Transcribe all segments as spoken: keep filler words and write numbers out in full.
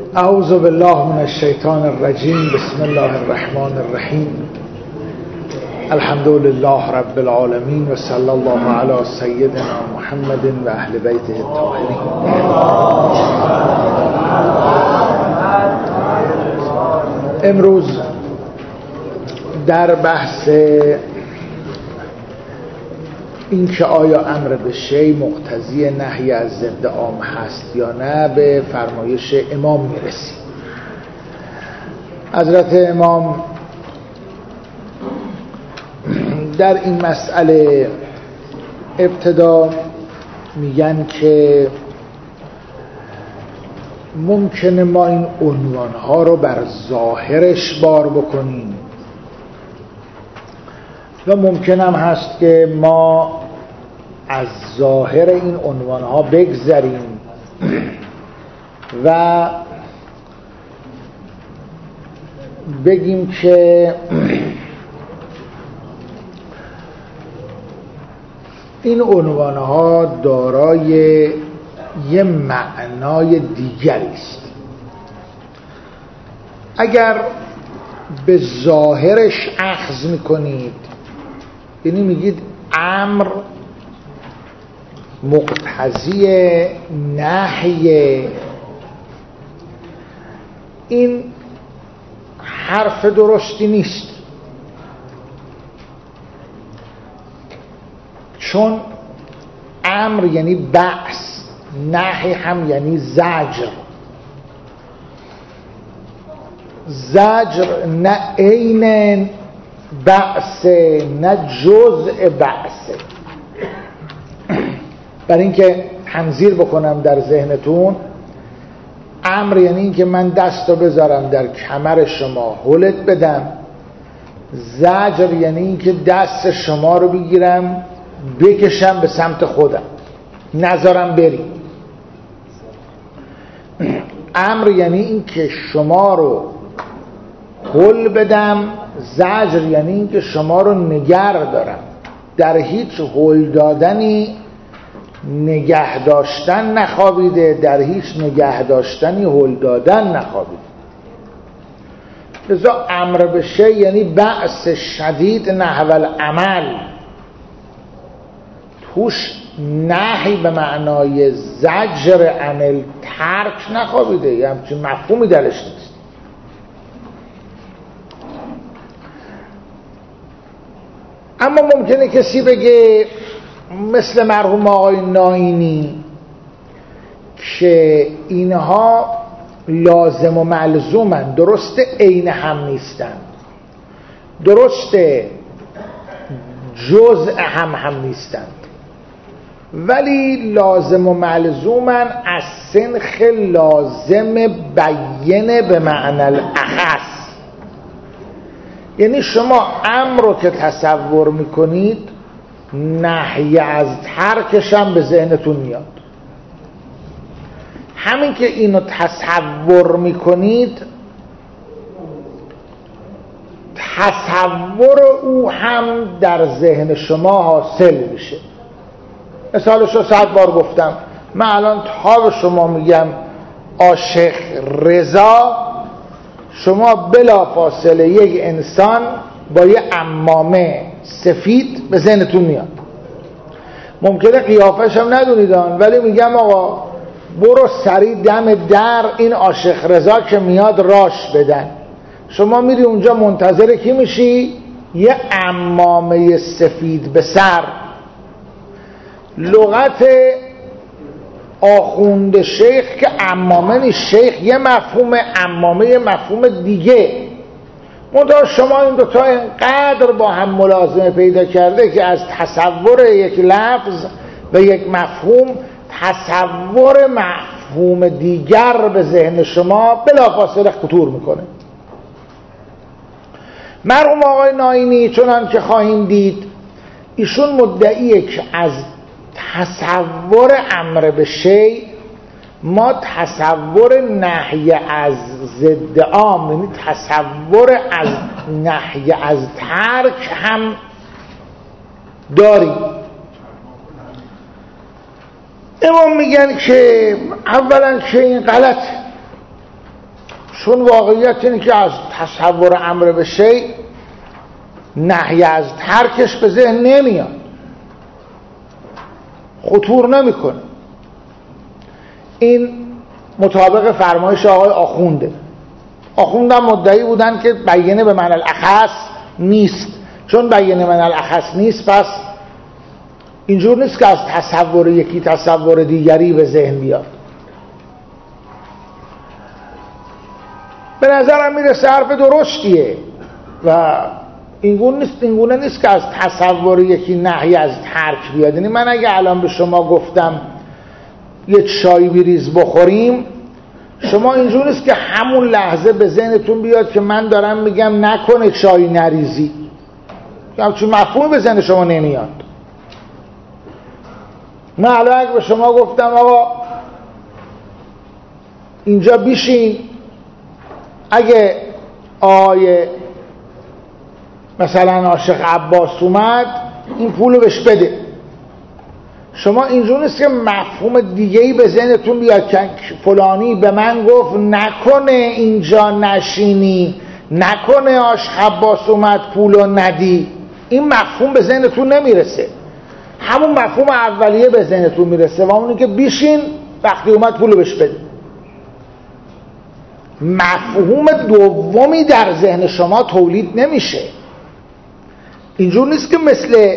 اعوذ بالله من الشیطان الرجیم. بسم الله الرحمن الرحیم. الحمد لله رب العالمین و صلی الله علی سیدنا محمد و اهل بیته الطاهرین. امروز در بحث این که آیا امر به شیء مقتضی نهی از ضد عام هست یا نه به فرمایش امام میرسیم. حضرت امام در این مسئله ابتدا میگن که ممکنه ما این عنوانها رو بر ظاهرش بار بکنیم و ممکن هم هست که ما از ظاهر این عنوانها بگذریم و بگیم که این عنوانها دارای یه معنای دیگری است. اگر به ظاهرش اخذ میکنید، یعنی میگید امر مقتضی نهی، این حرف درستی نیست، چون امر یعنی بأس، نهی هم یعنی زجر. زجر نه عین بأس نه جزء بأس. برای اینکه تنظیر بکنم در ذهنتون، امر یعنی اینکه من دستو بذارم در کمر شما هلت بدم. زجر یعنی اینکه دست شما رو بگیرم بکشم به سمت خودم، نذارم بری. امر یعنی اینکه شما رو هل بدم. زجر یعنی اینکه شما رو نگر دارم. در هیچ هل دادنی نگه داشتن نخوابیده، در هیچ نگه داشتنی هل دادن نخوابیده. لذا امر به شیء یعنی بأس شدید نحو العمل، توش نهی به معنای زجر عن ترک نخوابیده، یه همچین مفهومی درش نیست. اما ممکنه کسی بگه مثل مرحوم آقای ناینی که اینها لازم و ملزومن، درسته عین هم نیستن، درسته جزء هم هم نیستند، ولی لازم و ملزومن از سنخ لازم بیینه به معنی الاخص. یعنی شما امر رو که تصور میکنید، نهی از ترکش هم به ذهنتون میاد. همین که اینو تصور میکنید، تصور او هم در ذهن شما حاصل میشه. مثالش رو صد بار گفتم. من الان تا به شما میگم عاشق رضا، شما بلا فاصله یک انسان با یه عمامه سفید به ذهنتون میاد. ممکنه قیافش هم ندونیدان، ولی میگم آقا برو سریع دم در این عاشق رضا که میاد راش بدن. شما میری اونجا منتظر کی میشی؟ یه عمامه سفید به سر. لغت آخوند شیخ که عمامه نیست، شیخ یه مفهوم، عمامه یه مفهوم دیگه. منتها شما این دوتا اینقدر با هم ملازمه پیدا کرده که از تصور یک لفظ و یک مفهوم تصور مفهوم دیگر به ذهن شما بلافاصله خطور میکنه. مرحوم آقای ناینی چنان که خواهیم دید، ایشون مدعیه که از تصور امر به شیء ما تصور نهی از ضد عام، یعنی تصور از نهی از ترک هم داریم. امام میگن که اولا که این غلطه، چون واقعیت اینه که از تصور امر به شیء نهی از ترکش به ذهن نمیاد، خطور نمیکنه. این مطابق فرمایش آقای آخونده. آخوندم مدعی بودن که بیانه به معنی الاخص نیست. چون بیانه به معنی الاخص نیست، پس اینجور نیست که از تصور یکی تصور دیگری به ذهن بیاد. به نظرم میرسه حرف درستیه و اینگونه نیست اینگونه نیست که از تصور یکی نهی از ترک بیاد. یعنی من اگه الان به شما گفتم یک چای بریز بخوریم، شما اینجور نیست که همون لحظه به ذهنتون بیاد که من دارم میگم نکنه چای نریزی. همچون مفهومی به ذهن شما نمیاد. من الان اگه به شما گفتم آقا اینجا بیشین، اگه آقای مثلا عاشق عباس اومد این پولو بهش بده، شما اینجور نیست که مفهوم دیگه‌ای به ذهنتون بیاد که فلانی به من گفت نکنه اینجا نشینی، نکنه عاشق عباس اومد پولو ندی. این مفهوم به ذهنتون نمیرسه. همون مفهوم اولیه به ذهنتون میرسه و اونی که بیشین وقتی اومد پولو بهش بده. مفهوم دومی در ذهن شما تولید نمیشه. اینجور نیست که مثل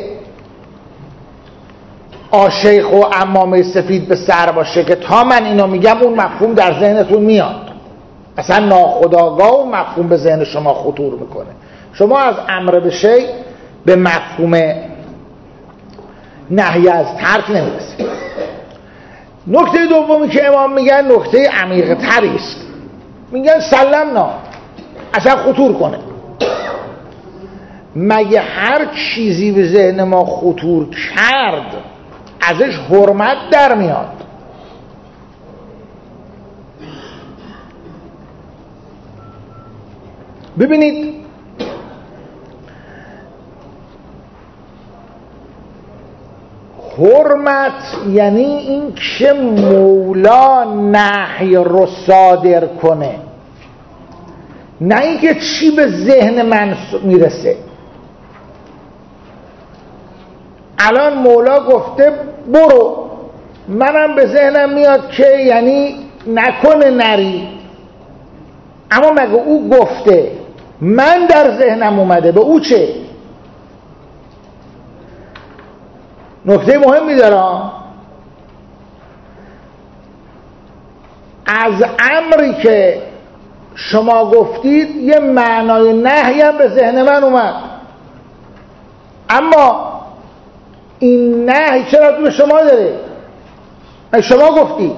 آشیخ و عمامه سفید به سر باشه که تا من اینو میگم اون مفهوم در ذهنتون میاد. اصلا ناخودآگاه و مفهوم به ذهن شما خطور میکنه. شما از امر به شیء به مفهوم نهی از ترک نمیرسید. نکته دومی که امام میگن نکته عمیق تری است. میگن سلمنا، اصلا خطور کنه. مگه هر چیزی به ذهن ما خطور کرد ازش حرمت در میاد؟ ببینید حرمت یعنی این که مولا نهی رو صادر کنه، نه اینکه چی به ذهن من میرسه. الان مولا گفته برو، منم به ذهنم میاد که یعنی نکنه نری، اما مگه او گفته من در ذهنم اومده، به او چه؟ نکته مهمی داره. از امری که شما گفتید یه معنای نهی هم به ذهن من اومد، اما این نهی چرا به شما داره؟ شما گفتید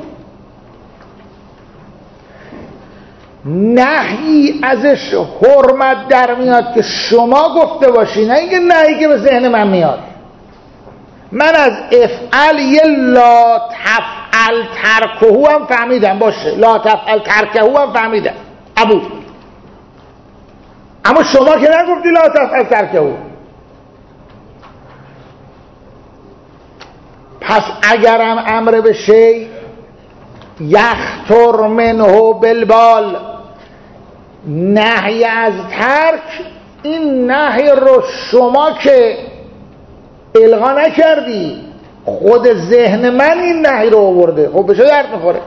نهی ازش حرمت در میاد که شما گفته باشی، نه اینکه نهی که به ذهن من میاد. من از افعل یه لا تفعل ترکهو هم فهمیدم، باشه لا تفعل ترکهو هم فهمیدم ابو، اما شما که نگفتی لا تفعل ترکهو. پس اگرم امر به شیء یخطر منه بالبال، نهی از ترک، این نهی رو شما که الغا نکردی، خود ذهن من این نهی رو آورده، خب به چه درد میخوره؟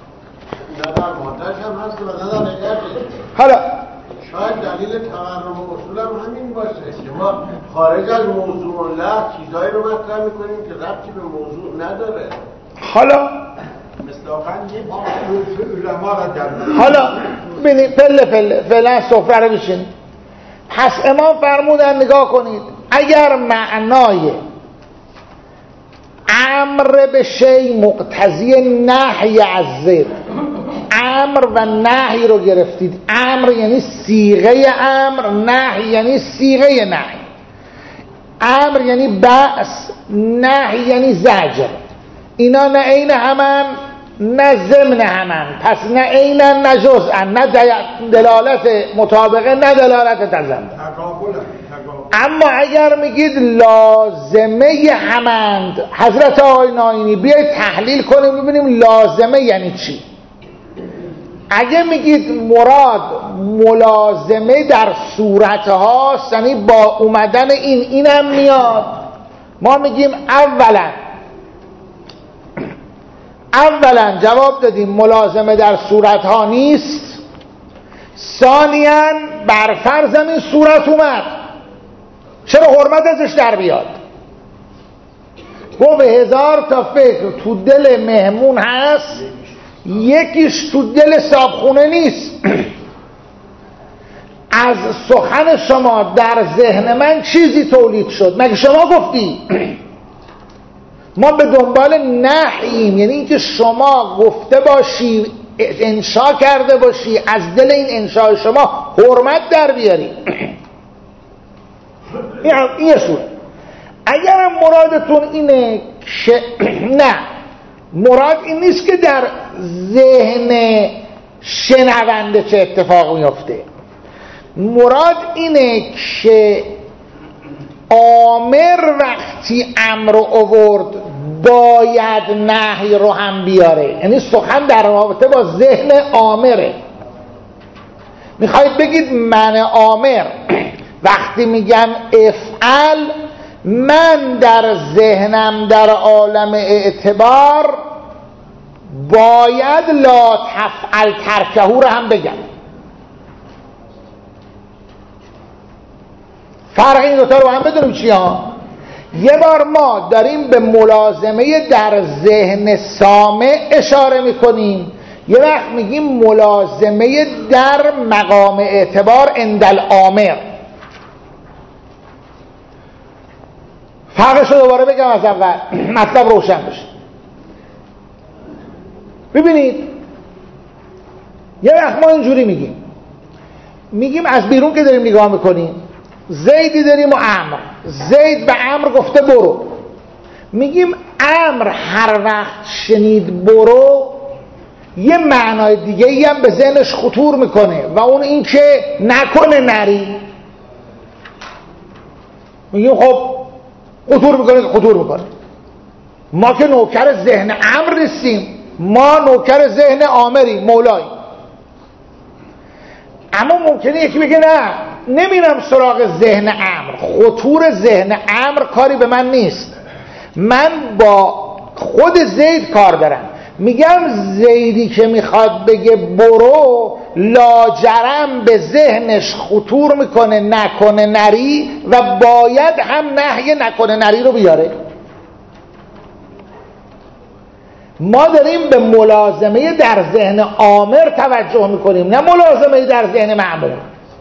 حالا شاید دلیل تورم اصول هم همین باشه که ما خارج از موضوع الله چیزایی رو مطرح میکنیم که ربطی به موضوع نداره. حالا مصداقاً یه علما را در حالا ببینید پله پله فعلا سفره رو بشین. پس امام فرمودن نگاه کنید، اگر معنای امر به شیء مقتضی نهی از ضد، امر و نهی رو گرفتید، امر یعنی صیغه امر، نهی یعنی صیغه نهی. امر یعنی بأس، نهی یعنی زجر. اینا نه عین همن نه ضمن همن، پس نه عینن نه جزءن، نه دلالت مطابقه نه دلالت تضمن. اما اگر میگید لازمه همند، حضرت آقای ناینی بیایید تحلیل کنیم ببینیم لازمه یعنی چی. اگه میگید مراد ملازمه در صورتها، یعنی با اومدن این اینم میاد، ما میگیم اولا اولا جواب دادیم ملازمه در صورتها نیست. ثانیاً بر فرض این صورت اومد، چرا حرمت ازش در بیاد؟ گفت هزار تا فکر تو دل مهمون هست، یکیش تو دل صابخونه نیست. از سخن شما در ذهن من چیزی تولید شد، مگه شما گفتی؟ ما به دنبال نحییم، یعنی اینکه شما گفته باشی، انشا کرده باشی، از دل این انشاء شما حرمت در بیاری. این یه صورت. اگر مرادتون اینه که نه، مراد این نیست که در ذهن شنونده چه اتفاق میفته، مراد اینه که آمر وقتی امر رو آورد باید نهی رو هم بیاره، یعنی سخن در رابطه با ذهن آمره. میخواید بگید من آمر وقتی میگم افعل، من در ذهنم در عالم اعتبار باید لا تفعل ترکهو رو هم بگم. فرق این دوتا رو هم بدونیم چی ها؟ یه بار ما داریم به ملازمه در ذهن سامع اشاره میکنیم، یه وقت میگیم ملازمه در مقام اعتبار اندل آمر. فرقش رو دوباره بگم از اول مطلب روشن بشه. ببینید یه وقت ما اینجوری میگیم میگیم از بیرون که داریم نگاه میکنیم، زیدی داریم و امر، زید به امر گفته برو، میگیم امر هر وقت شنید برو یه معنای دیگه ای هم به ذهنش خطور میکنه و اون این که نکنه نری. میگیم خب خطور میکنه خطور میکنه ما که نوکر ذهن امر نیستیم، ما نوکر ذهن آمریم، مولایی. اما ممکنه یکی بگه نه نمیرم سراغ ذهن امر، خطور ذهن امر کاری به من نیست، من با خود زید کار دارم. میگم زیدی که میخواد بگه برو لاجرم به ذهنش خطور میکنه نکنه نری و باید هم نهی نکنه نری رو بیاره. ما داریم به ملازمه در ذهن آمر توجه میکنیم، نه ملازمه در ذهن مأمور.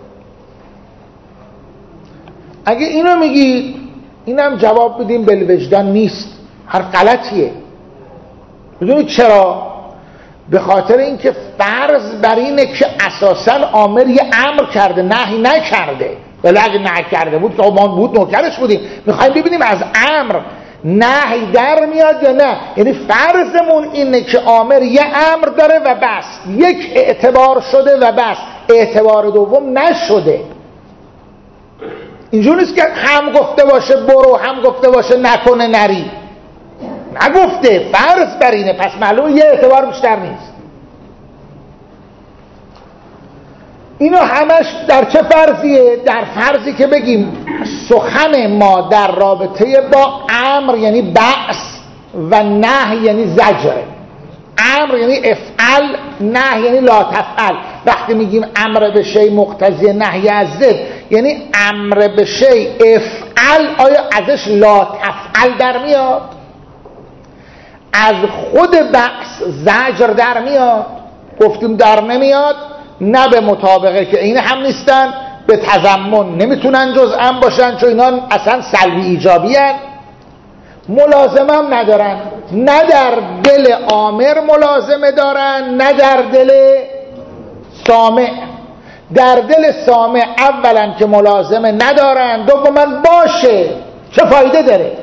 اگه اینو میگید اینم جواب بدیم بالوجدان نیست، هر غلطیه. بدونید چرا؟ به خاطر اینکه فرض بر اینه که اساساً آمر یه امر کرده نهی نکرده، ولی اگه نهی کرده بود که ما بود نوکرش بودیم. میخوایم ببینیم از امر نهی در میاد یا نه، یعنی فرضمون اینه که آمر یه امر داره و بس، یک اعتبار شده و بس، اعتبار دوم نشده. اینجور نیست که هم گفته باشه برو هم گفته باشه نکنه نری، نگفته، فرض بر اینه، پس معلوم یه اعتبار بیشتر نیست. اینو همش در چه فرضیه؟ در فرضی که بگیم سخن ما در رابطه با امر یعنی بعث و نهی یعنی زجره. امر یعنی افعل، نهی یعنی لا تفعل. وقتی میگیم امر به شی مقتضی نهی از ضد، یعنی امر به شی افعل، آیا ازش لا تفعل در میاد؟ از خود بحث زجر در میاد؟ گفتیم در نمیاد، نه به مطابقه که این هم نیستن، به تضمن نمیتونن جزءا باشن چون اینا اصلا سلبی ایجابی هن. ملازمه هم ندارن، نه در دل آمر ملازمه دارن نه در دل سامع. در دل سامع اولا که ملازمه ندارن، دوما باشه چه فایده داره.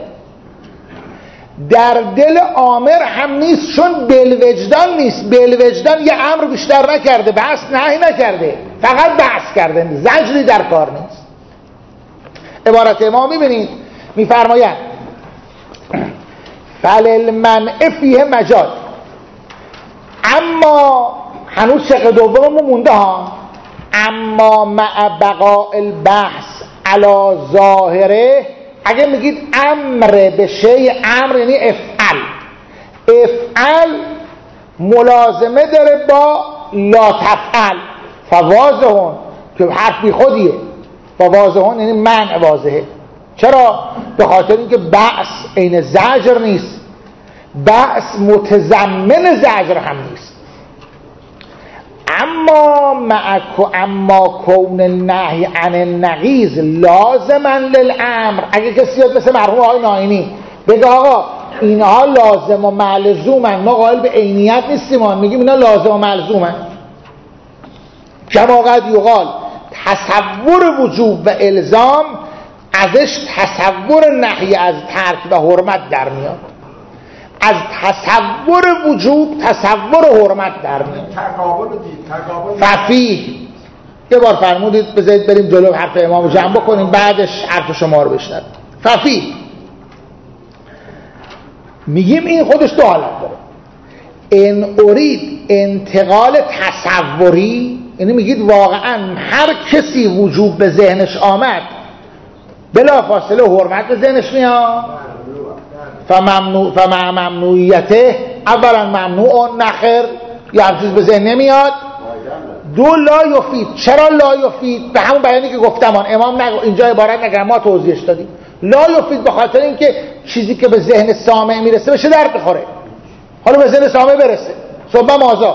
در دل آمر هم نیست چون بالوجدان نیست، بالوجدان یه امر بیشتر نکرده، بحث نهی نکرده، فقط بحث کرده، زجری در کار نیست. عبارت ما میبینید میفرماید فللمنع فیه مجال، اما هنوز شق دوممون مونده ها. اما مع بقاء البحث علی ظاهره، اگه میگید امر به شیء، امر یعنی افعل، افعل ملازمه داره با لا تفعل، فواضحون که حرف بی خودیه، فواضحون یعنی منع واضحه. چرا؟ به خاطر اینکه بأس عین زجر نیست، بأس متضمن زجر هم نیست. اما مع اما کون النهی عن النقیض لازما للامر، اگه کسی یاد مثل مرحوم آقای ناینی بگه آقا اینها لازم و ملزومن، ما قائل به عینیت نیستیم، ما میگیم اینا لازم و ملزومن. کما قد یقال تصور وجوب و الزام، ازش تصور نهی از ترک و حرمت در میاد، از تصور وجوب تصور حرمت در میاد. ففیه یه بار فرمودید بذارید بریم جلو حرف امام رو جمع بکنیم بعدش حرف شما رو بشنویم. ففیه میگیم این خودش دو حالت داره. ان ارید انتقال تصوری، یعنی میگید واقعا هر کسی وجوب به ذهنش آمد بلا فاصله حرمت به ذهنش میاد. فممنوع فمع ممنوعیته، اولا ممنوع نخر، یا هم چیز به ذهن نمیاد. دو لا یفید. چرا لا یفید؟ به همون بیانی که گفتم آن امام نگ... اینجا عبارت نگرم، ما توضیحش دادیم. لا یفید به خاطر اینکه چیزی که به ذهن سامع میرسه بشه درد بخوره، حالا به ذهن سامع برسه صبح مازا.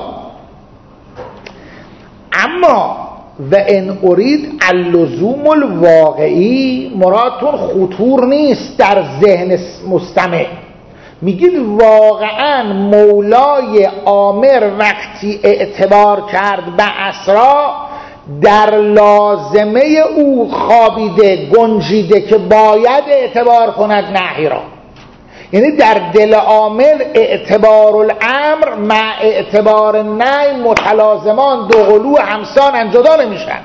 اما و ان ارید اللزوم الواقعی، مرادتون خطور نیست در ذهن مستمع، میگید واقعا مولای آمر وقتی اعتبار کرد به اسرا در لازمه او خوابیده گنجیده که باید اعتبار کند نهی را، یعنی در دل عامل اعتبار الامر مع اعتبار نهی متلازمان، دو قلو همسان جدا نمیشن.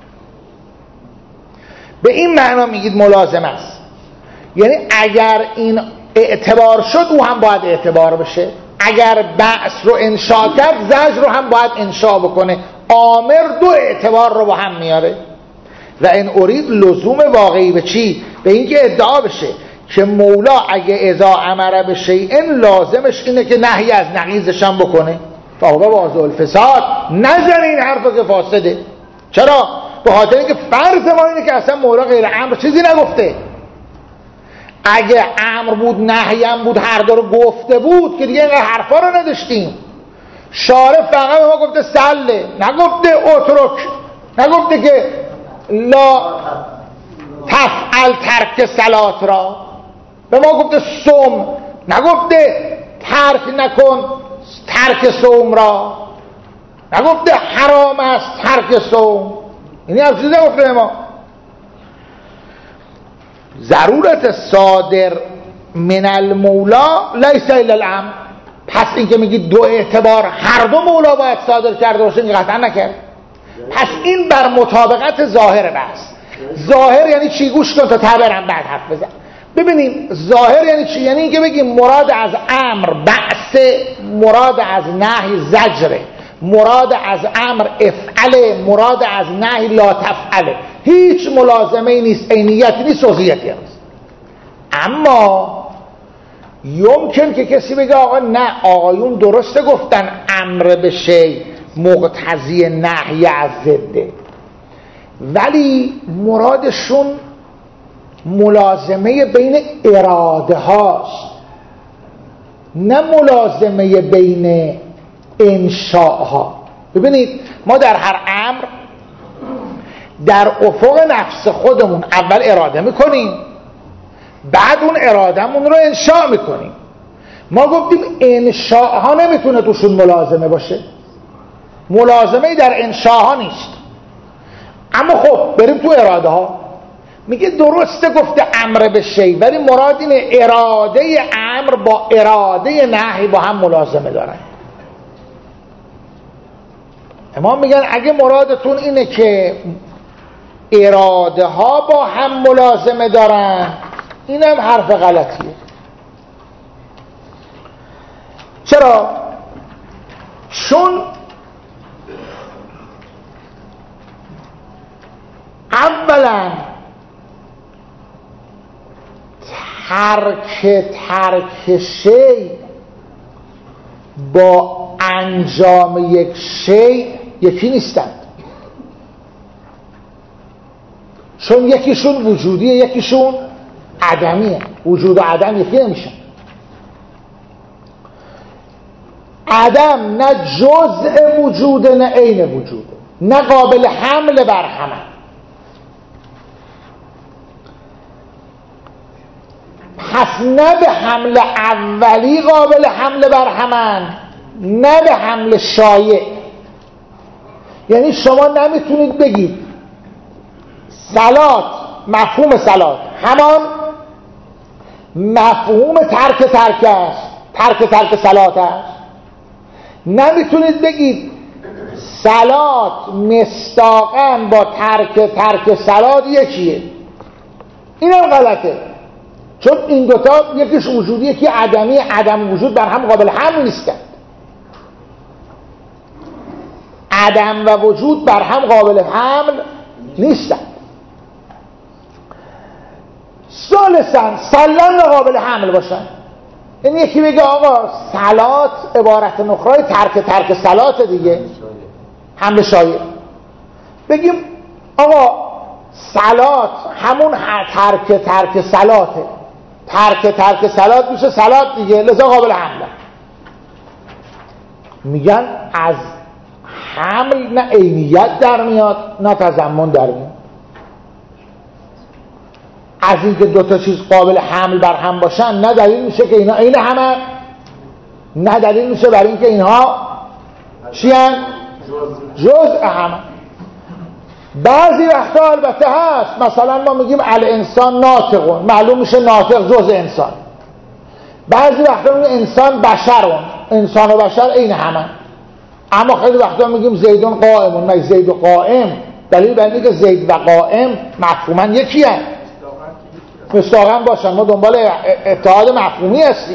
به این معنا میگید ملازم است، یعنی اگر این اعتبار شد او هم باید اعتبار بشه، اگر بأس رو انشا کرد زجر رو هم باید انشا بکنه. آمر دو اعتبار رو با هم میاره. و این ارید لزوم واقعی به چی؟ به اینکه ادعا بشه که مولا اگه اذا امر به شیء لازمش اینه که نهی از نقیضش هم بکنه. فهو واضح الفساد، نزن این حرفا که فاسده. چرا؟ به خاطر اینکه فرض ما اینه که اصلا مولا غیر امر چیزی نگفته. اگه امر بود نهی هم بود هر دو رو گفته بود که دیگه اینقدر حرفا رو نداشتیم. شارع فقط به ما گفته سله، نگفته اترک، نگفته که لا تفعل ترک صلات را، به ما گفته صوم، نگفته ترک نکن ترک صوم را، نگفته حرام است ترک صوم. اینی هم چیزی نگفته به ما. ضرورت صادر من المولا لیس الا الامر. پس این که میگید دو اعتبار هر دو مولا باید صادر کرده باشه این قطعا نکرد. پس این بر مطابقت ظاهر بحث. ظاهر یعنی چی؟ گوش کن تا تعبیرم بعد حرف بزن. ببینیم ظاهر یعنی چی؟ یعنی اینکه بگیم مراد از امر بحث، مراد از نهی زجره، مراد از امر افعله، مراد از نهی لا تفعله. هیچ ملازمه نیست، عینیتی نیست، وضعیتی نیست. اما یمکن که کسی بگه آقا نه آقایون درسته گفتن امر به شی مقتضی نهی از ضده، ولی مرادشون ملازمه بین اراده هاست، نه ملازمه بین انشاء ها. ببینید ما در هر امر در افق نفس خودمون اول اراده میکنیم، بعد اون ارادهمون رو انشاء میکنیم. ما گفتیم انشاء ها نمیتونه توشون ملازمه باشه، ملازمه در انشاء ها نیست. اما خب بریم تو اراده ها. میگه درسته گفته امر به شی، ولی مراد اینه اراده امر با اراده نهی با هم ملازمه دارن. امام میگن اگه مرادتون اینه که اراده ها با هم ملازمه دارن، اینم حرف غلطیه. چرا؟ چون اولا ترک ترک شی با انجام یک شی یکی نیستند، چون یکیشون وجودیه یکیشون عدمیه. وجود و عدم یکی نمیشن. عدم نه جزء وجوده نه عین وجوده، نه قابل حمل بر همه. پس نه به حمل اولی قابل حمل بر همن، نه به حمل شایع. یعنی شما نمیتونید بگید صلات، مفهوم صلات همان مفهوم ترک ترک است، ترک ترک صلات است. نمیتونید بگید صلات مصداقاً با ترک ترک صلات یکیه. اینم غلطه، چون این دوتا یکیش وجودی یکی عدمی، عدم وجود بر هم قابل حمل نیستند. عدم و وجود بر هم قابل حمل نیستند. ثالثاً سلام قابل حمل باشن. این یکی بگه آقا صلات عبارت نخرای ترک ترک صلات دیگه، حمل شایع. بگیم آقا صلات همون ترک ترک صلاته، ترک ترک صلات میشه صلات دیگه، لذا قابل حمله. میگن از حمل نه عینیت در میاد نه تضمن در میاد. از اینکه دو تا چیز قابل حمل بر هم باشن نه دلیل میشه که اینا عین همه، نه دلیل میشه برای اینکه اینها چی هن؟ جزء همه. بعضی وقتا البته هست، مثلا ما میگیم الانسان ناطقون، معلوم میشه ناطق جزء انسان. بعضی وقتا میگیم انسان بشرون، انسان و بشر عین همه. اما خیلی وقتا میگیم زیدون قائمون، نه زید و قائم دلیل بر اینه که زید و قائم مفهوما یکی هست، مصداقاً باشن. ما دنبال اتحاد مفهومی هستیم.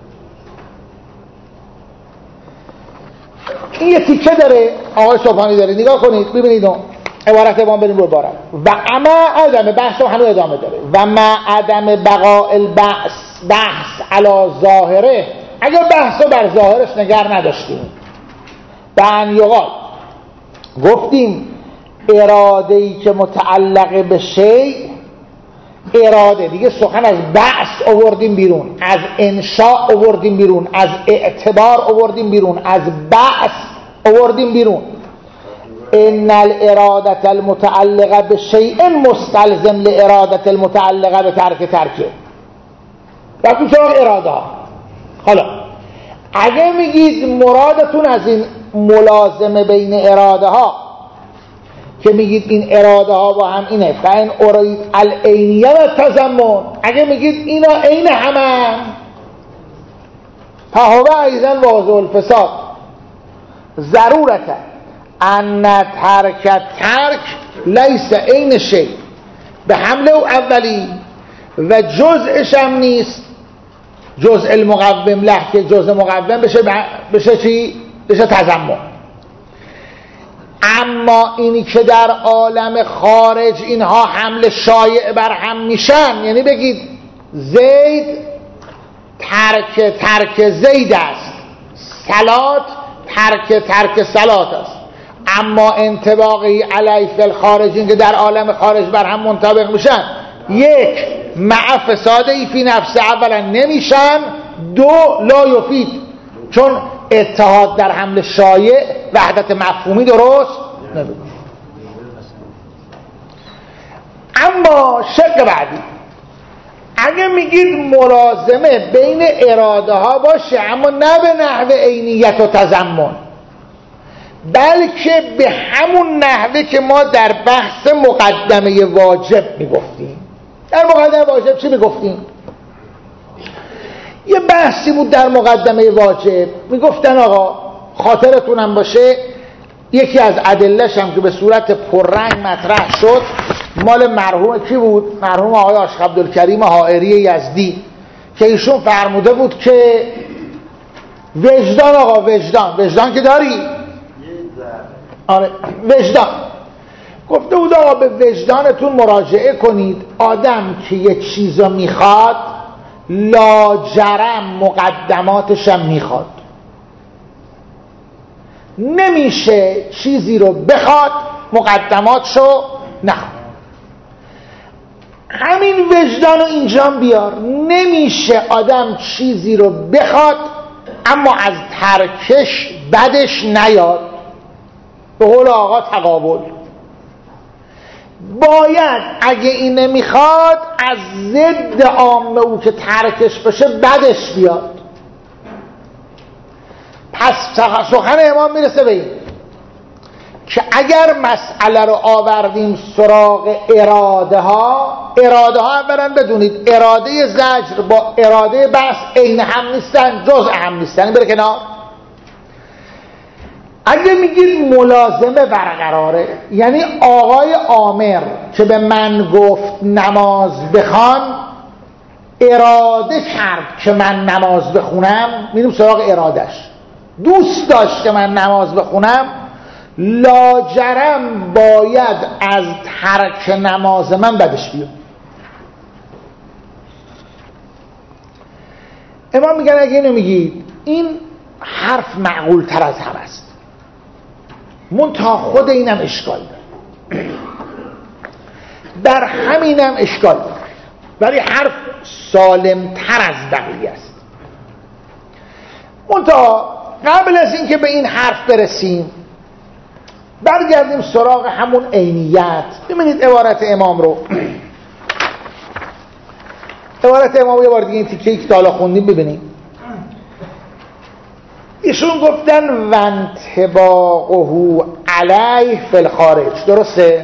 این یه تیکه داره آقای صبحانی داره، نگاه کنید ببینید اون عبارت ما بریم رو بارم. و اما عدم بحث هم هنوز ادامه داره. و ما عدم بقاء البحث بحث علی ظاهره، اگر بحث رو بر ظاهرش نگر نداشتیم بن یقال گفتیم اراده‌ای که متعلق به شیء، اراده دیگه سخن از بحث آوردیم بیرون، از انشاء آوردیم بیرون، از اعتبار آوردیم بیرون، از بحث آوردیم بیرون. ان الارادة المتعلقه به شیء مستلزم لارادة المتعلقه به ترک ترکه. وقتی چرا اراده ها، حالا اگه میگید مرادتون از این ملازمه بین اراده ها که میگید این اراده ها با هم اینه، فین ارید العینیه و تضمن، اگه میگید اینا عین همه، فهو ایضا واضح الفساد ضرورت ان ترک ترک لیس عین شی به حمله و اولی و جزءش هم نیست، جزء المقوم له که جزء مقوم بشه بشه چی؟ بشه تضمن. اما اینی که در عالم خارج اینها حمل شایع بر هم میشن، یعنی بگید زید ترک ترک زید است، صلات ترک ترک صلات است، اما انطباقی علیه فی الخارج این که در عالم خارج بر هم منطبق میشن، یک مع فساد ای فی نفس اولا نمیشن، دو لا یفید، چون اتحاد در حمل شایع وحدت مفهومی درست نمیکنه. اما شق بعدی، اگه میگید ملازمه بین اراده ها باشه اما نه به نحو عینیت و تضمن، بلکه به همون نحوه که ما در بحث مقدمه واجب میگفتیم. در مقدمه واجب چی میگفتیم؟ یه بحثی بود در مقدمه واجب، میگفتن آقا خاطرتونم باشه یکی از ادله‌ش هم که به صورت پررنگ مطرح شد مال مرحوم کی بود؟ مرحوم آقای عاشق عبدالکریم حائری یزدی که ایشون فرموده بود که وجدان، آقا وجدان، وجدان که داری؟ آره وجدان گفته بود آقا به وجدانتون مراجعه کنید، آدم که یه چیز رو میخواد لاجرم مقدماتش هم میخواد. نمیشه چیزی رو بخواد مقدماتشو نخواد. همین وجدان رو اینجا بیار. نمیشه آدم چیزی رو بخواد اما از ترکش بدش نیاد. به قول آقا تقابل باید، اگه این نمیخواد از ضد عامه او که ترکش بشه بدش بیاد. پس سخن امام میرسه به این که اگر مسئله رو آوردیم سراغ اراده ها، اراده ها اولا بدونید اراده زجر با اراده بحث عین هم نیستن، جزء هم نیستن. بره کنار. اگه میگید ملازمه برقراره، یعنی آقای آمر که به من گفت نماز بخوان اراده کرد که من نماز بخونم، میریم سراغ ارادش. دوست داشت که من نماز بخونم، لاجرم باید از ترک نماز من بدش بیاد. امام میگن اگه اینو میگید این حرف معقول تر از هم است، منتها خود اینم اشکال داره، در همینم اشکال داره، ولی حرف سالم تر از بقیه است. منتها قبل از اینکه به این حرف برسیم برگردیم سراغ همون عینیت. ببینید عبارت امام رو، عبارت امام یه بار دیگه این تیکه که حالا خوندیم ببینید. ایشون گفتن وانطباقه علیه فی الخارج، درسته؟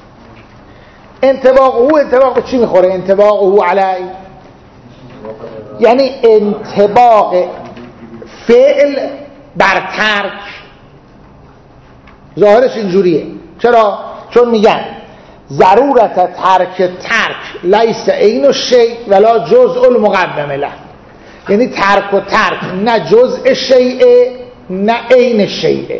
انطباقه، انطباق به چی میخوره؟ انطباقه علیه یعنی انطباق فعل بر ترک. ظاهرش اینجوریه. چرا؟ چون میگن ضرورت ترک ترک لیس عین الشیء ولا جزء المقدم له، یعنی ترک و ترک نه جزء شیء نه عین شیء.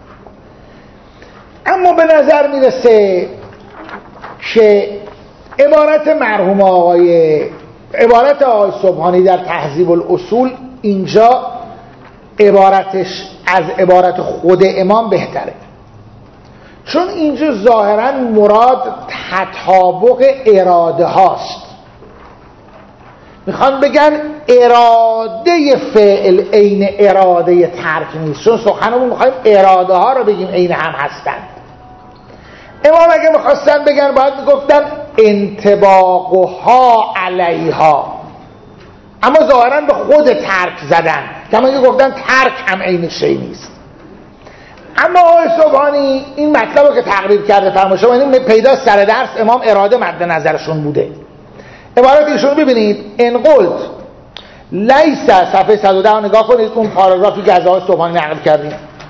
اما به نظر میرسه که عبارت مرحوم آقای عبارت آقای سبحانی در تهذیب الاصول اینجا عبارتش از عبارت خود امام بهتره، چون اینجا ظاهرا مراد تطابق اراده هاست. میخوان بگن اراده فعل عین اراده ترک نیست، چون سخنمون میخوایم اراده ها رو بگیم عین هم هستند. امام اگه میخواستن بگن باید میگفتن انطباقها علیها، اما ظاهرا به خود ترک زدن، کما که گفتن ترک هم عین شی نیست. اما آقای سبحانی این مطلب رو که تقریر کرده فرمایشه، یعنی پیدا سر درس امام اراده مد نظرشون بوده. عبارت ایشون ببینید، ان قلت لیس، صفحه صد و ده نگاه کنید، اون پاراگرافی که از آقای سبحانی نقل کردیم.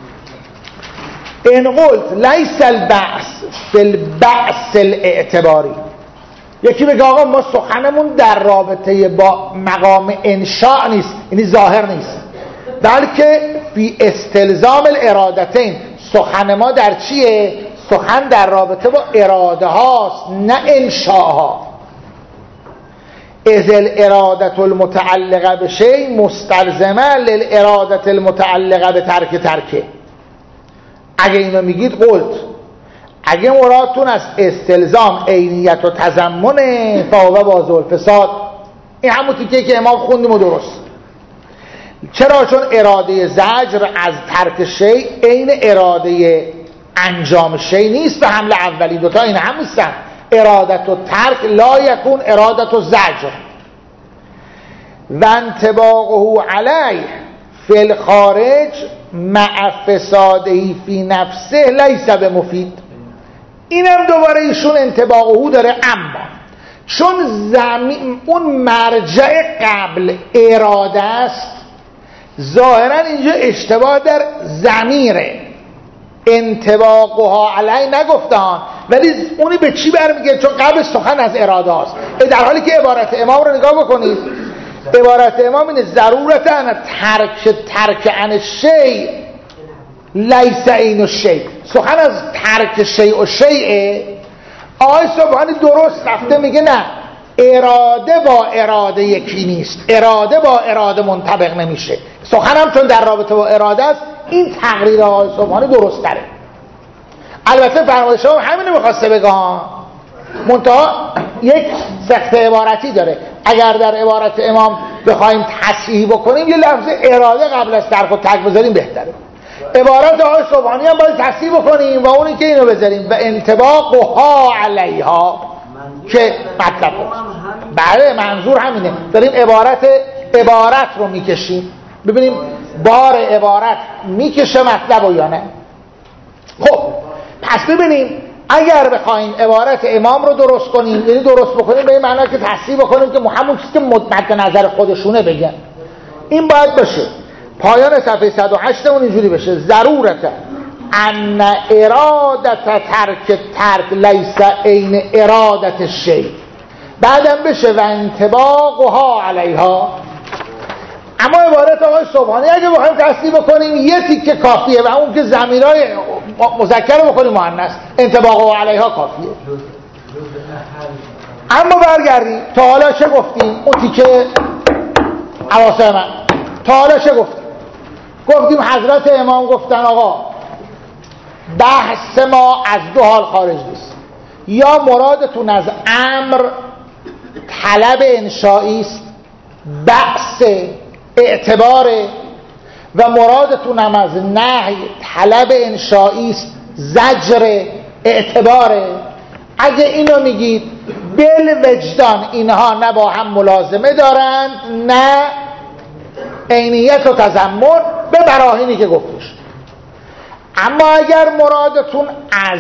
ان قلت لیس البعث فی البعث الاعتباری، یکی بگه آقا ما سخنمون در رابطه با مقام انشاء نیست، یعنی ظاهر نیست، بلکه فی استلزام الارادتین، سخن ما در چیه؟ سخن در رابطه با اراده هاست نه انشاء ها. اذ الارادت المتعلقه به شیء مستلزمه للارادت المتعلقه به ترک ترکه. اگه اینو میگید قلت، اگه مرادتون از استلزام عینیت و تضمنه فهو باز الفساد، این همون تیکه که امام خوندیم و درست. چرا؟ چون اراده زجر از ترک شی عین اراده انجام شی نیست و حمل اولی، دوتا این هم نیستن. ارادت و ترک لا یکون ارادت و زجر. و انطباقه علیه فی الخارج مع فساده فی نفسه لیس بمفید. اینم دوباره ایشون انطباقه داره، اما چون زمین اون مرجع قبل اراده است، ظاهرا اینجا اشتباه در ضمیره. انطباقها علی نگفتن، ولی اونی به چی برمیگه؟ چون قبل سخن از اراده است. در حالی که عبارت امام رو نگاه بکنید، عبارت امام اینه ضرورت ان ترک ترک عن شیء لیس عین الشیء، سخن از ترک شیء و شیء، آقای سبحانی درست رفته میگه نه، اراده با اراده یکی نیست، اراده با اراده منطبق نمیشه. سخنم چون در رابطه با اراده است، این تقریر آقای سبحانی درست تره. البته فرمایش شما همینو میخواسته بگم، منتها یک سخت عبارتی داره. اگر در عبارت امام بخوایم تصحیح بکنیم یه لفظ اراده قبل از ترک و ترک بذاریم بهتره. عبارت آقای سبحانی هم باید تصحیح بکنیم و اونی که اینو بذاریم و انطباقها علیها که مطلب هست. بله منظور همینه، داریم عبارت عبارت رو میکشیم ببینیم بار عبارت میکشه مطلب و یا نه. خب پس ببینیم اگر بخوایم عبارت امام رو درست کنیم، یعنی درست بکنیم به این معنی که تصحیح بکنیم که همون چیزی که مد نظر خودشونه بگن، این باید باشه پایان صفحه صد و هشت اون اینجوری بشه: ضرورت ان ارادت ترک ترک لیس عین ارادت شیء. بعدم بشه و انطباقها علیها. اما عبارت آقای سبحانی اگه بخوایم تصحیح بکنیم یه تیکه کافیه و اون که ضمیرای مذکر رو بکنیم مؤنث، انطباقها علیها کافیه. اما برگردیم تا حالا چه گفتیم؟ اون تیکه حواسه من تا حالا چه گفتیم؟ گفتیم حضرت امام گفتن آقا بحث ما از دو حال خارج نیست، یا مرادتون از امر طلب انشایی است، بحث اعتبار، و مرادتون هم از نهی طلب انشایی است، زجر اعتباره. اگه اینو میگید بل وجدان اینها نه با هم ملازمه دارند نه عینیت و تضمن به براهینی که گفتش. اما اگر مرادتون از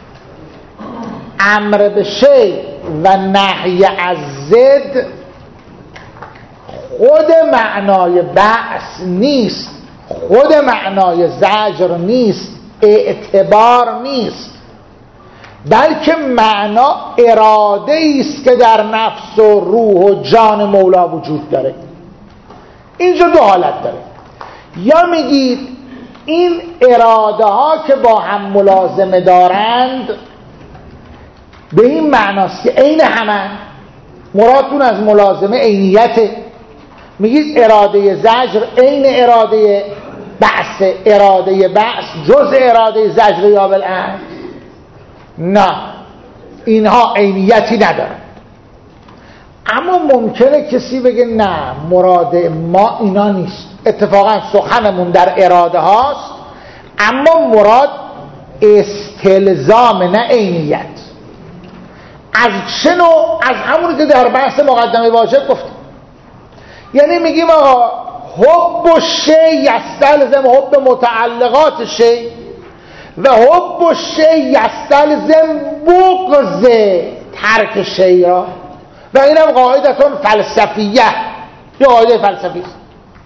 امر به شیء و نهی از ضد خود معنای بحث نیست، خود معنای زجر نیست، اعتبار نیست، بلکه معنا اراده است که در نفس و روح و جان مولا وجود داره. اینجا دو حالت داره: یا میگید این اراده ها که با هم ملازمه دارند به این معناست که عین همن، مرادتون از ملازمه عینیته، میگید اراده زجر عین اراده بحث، اراده بحث جز اراده زجر یا بالعکس. نه، اینها عینیتی ندارند. اما ممکنه کسی بگه نه مراد ما اینا نیست، اتفاقا سخنمون در اراده هاست اما مراد استلزام نه عینیت. از چه نوع؟ از همونی که در بحث مقدمه واجب گفتیم، یعنی میگیم آقا حب و شی یستلزم حب متعلقات شی و حب و شی یستلزم بغض ترک شی را، و اینم قاعدتون فلسفیه یا قاعده فلسفی است.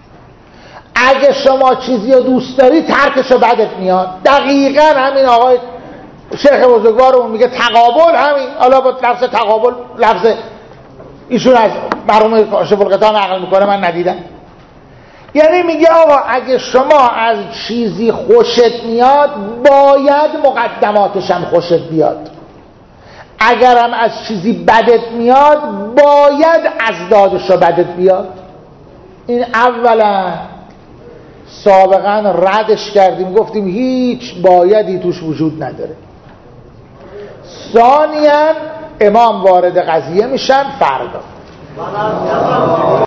اگه شما چیزی رو دوست داری ترکش رو بعدت میاد. دقیقا همین آقای شیخ بزرگوارمون میگه تقابل، همین حالا با لفظ تقابل لفظ ایشون از مرحوم کاشف الغطا نقل میکنه، من ندیدم. یعنی میگه آقا اگه شما از چیزی خوشت میاد باید مقدماتش هم خوشت بیاد، اگرم از چیزی بدت میاد باید ازدادش رو بدت بیاد. این اولا سابقا ردش کردیم، گفتیم هیچ بایدی توش وجود نداره. ثانیاً امام وارد قضیه میشن فردا